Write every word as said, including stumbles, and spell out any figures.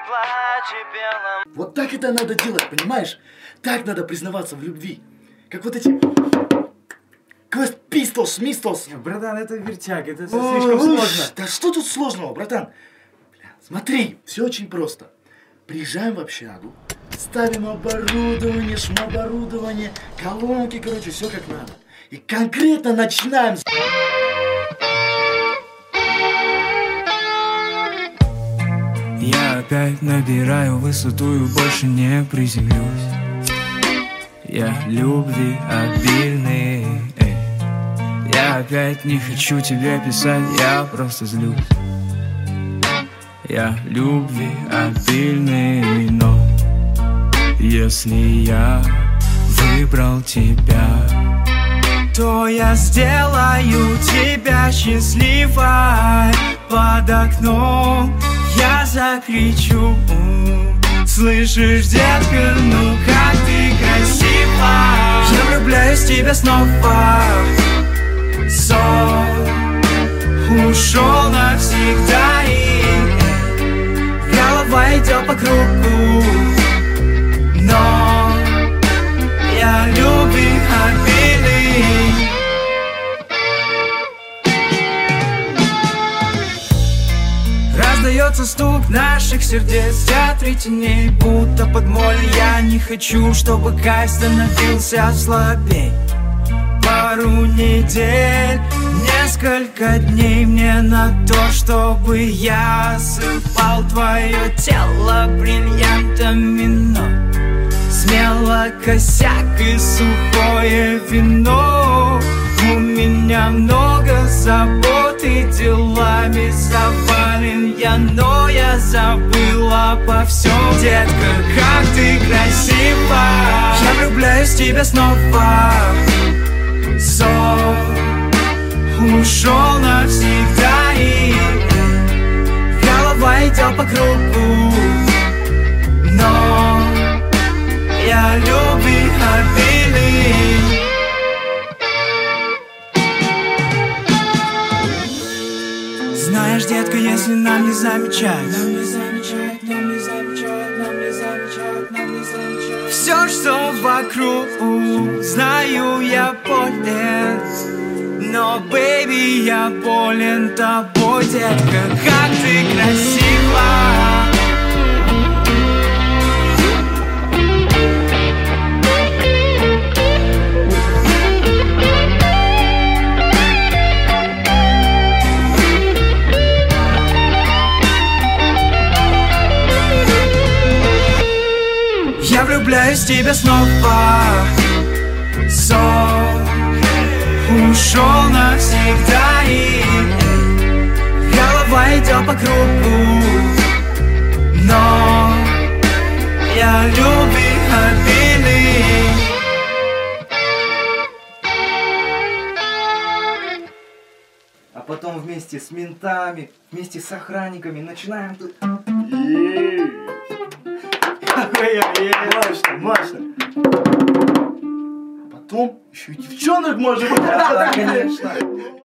платье белом. Вот так это надо делать, понимаешь? Так надо признаваться в любви. Как вот эти... Quest Pistols, Mistols. Братан, это вертяк, это слишком сложно. Да что тут сложного, братан? Бля, смотри, все очень просто. Приезжаем в общагу, ставим оборудование, шмоборудование, колонки, короче, все как надо. И конкретно начинаем... Я опять набираю высоту и больше не приземлюсь. Я любви обильный, эй. Я опять не хочу тебе писать, я просто злюсь. Я любви обильный, но если я выбрал тебя, то я сделаю тебя счастливой. Под окном я закричу: слышишь, детка, ну как ты красива. Я влюбляюсь в тебя снова. Сон ушел навсегда, и голова идет по кругу. Но я любви обильный. Раздается стук наших сердец в театре теней, будто под моль. Я не хочу, чтобы кайф становился слабей. Пару недель, несколько дней мне на то, чтобы я осыпал твое тело бриллиантами, но смело косяк и сухое вино. У меня много забот и делами завален я, но я забыла обо всем. Детка, как ты красива. Я влюбляюсь в тебя снова. Сон ушел навсегда, и голова идет по кругу. Но я любви обильный. Знаешь, детка, если нам не замечать, нам не замечать, нам не замечать, нам не замечать, нам не замечать все, что вокруг, знаю, я болен, но, бэйби, я болен тобой, детка, как ты красива. Я влюбляюсь в тебя снова. Сон ушел навсегда, и голова идет по кругу. Но я любви обильный. А потом вместе с ментами, вместе с охранниками начинаем тут... Мощно, мощно. Потом еще и девчонок можем. Да, конечно.